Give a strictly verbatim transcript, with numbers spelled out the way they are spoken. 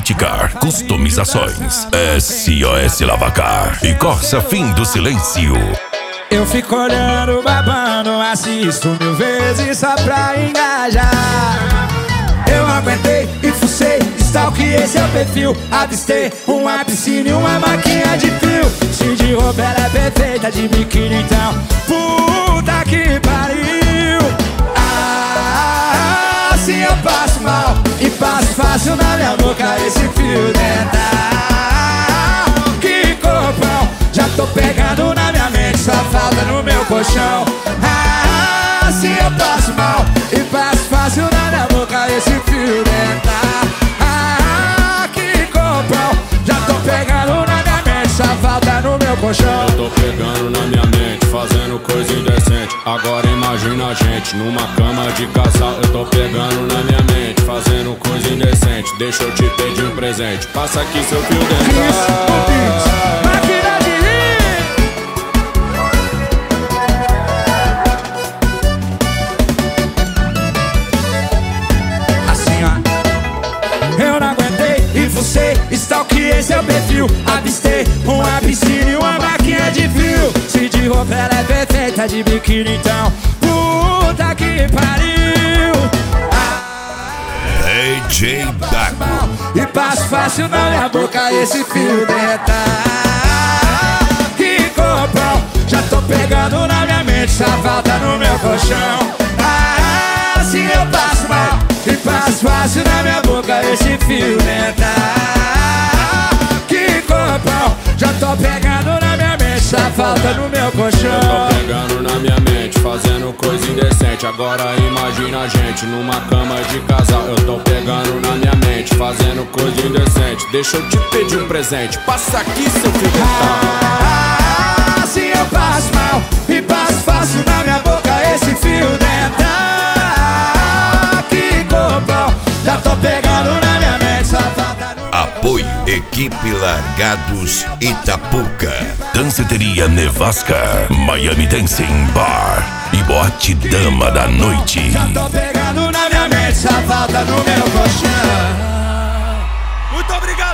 Citicar Customizações, S O S Lavacar e Corsa Fim do Silêncio. Eu fico olhando, babando, assisto mil vezes só pra engajar. Eu aguentei e fucei, stalkeei seu perfil, avistei uma piscina e uma maquinha de frio. Se de roupa ela é perfeita, de biquíni então, puta que pariu. Ah, assim eu passo mal e passo fácil na minha boca esse fio dental. Que corpão, já tô pegando na minha mente, só falta no meu colchão. Ah, assim eu passo mal e passo fácil na minha boca esse fio dental. Ah, que corpão, já tô pegando na minha mente, só falta no meu colchão. Eu tô pegando na minha mente, fazendo coisa indecente. Agora imagina a gente numa cama de casal. Eu tô pegando na minha mente, fazendo coisa indecente. Deixa eu te pedir um presente, passa aqui seu fio dental. Máquina de rir. Assim ó, eu não aguentei e fucei, stalkeei seu perfil, avistei uma piscina e uma máquina de fio. Se de roupa ela é perfeita, de biquíni então, puta que pariu. D J Dago E passo fácil na minha boca esse fio dental. Que corpão, já tô pegando na minha mente, só falta no meu colchão. Ah, assim eu passo mal e passo fácil na minha boca esse fio dental. Que corpão, já tô pegando na minha mente, só falta no meu colchão. Eu tô pegando na minha mente, fazendo coisa indecente. Agora imagina a gente numa cama de casal. Eu tô pegando na minha mente, fazendo coisa indecente. Deixa eu te pedir um presente, passa aqui seu fio dental. Ah, assim eu passo mal e passo fácil na minha boca esse fio dental. Que corpão, já tô pegando na minha mente, só falta no... Apoio Equipe Largados Itapuca, Danceteria Nevasca, Miami Dancing Bar e Boate Dama da Noite. Já tô pegando na minha mente, só falta no meu colchão. Muito obrigado.